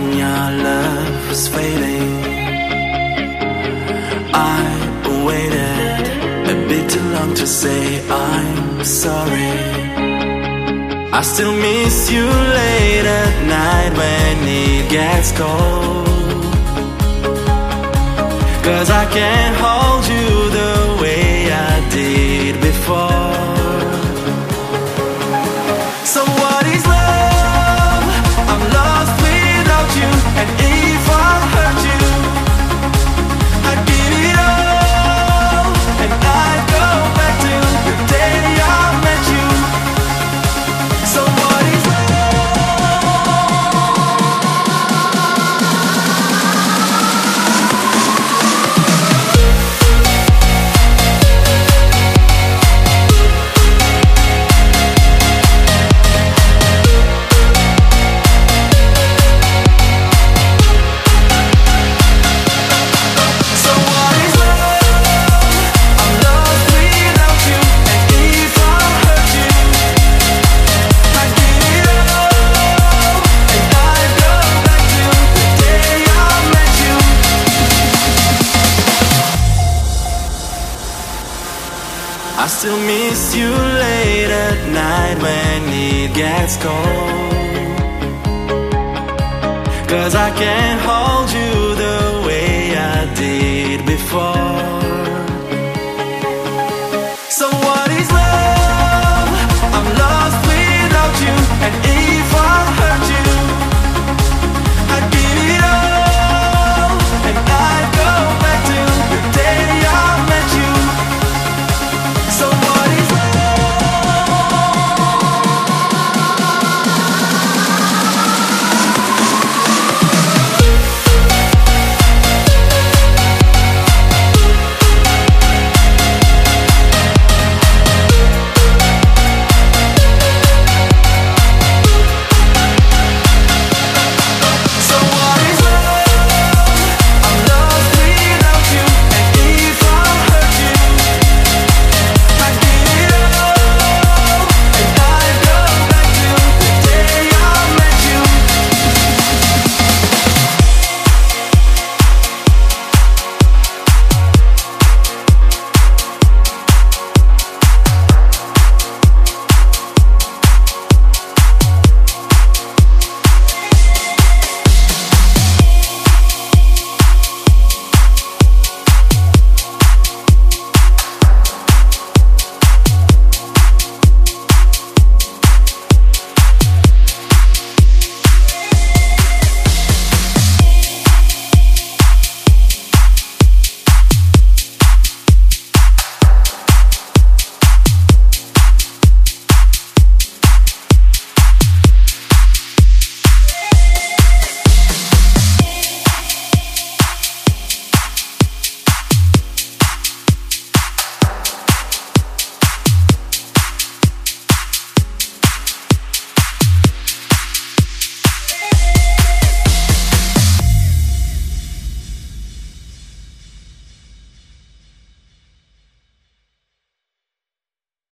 when your love was fading. I waited a bit too long to say I'm sorry. I still miss you late at night when it gets cold. 'Cause I can't hold you the way I did before. So what is love? I'm lost without you. And if I hurt you, I'd give it all. And I'd go back to the day I met you. So what is I still miss you late at night when it gets cold. 'Cause I can't hold you the way I did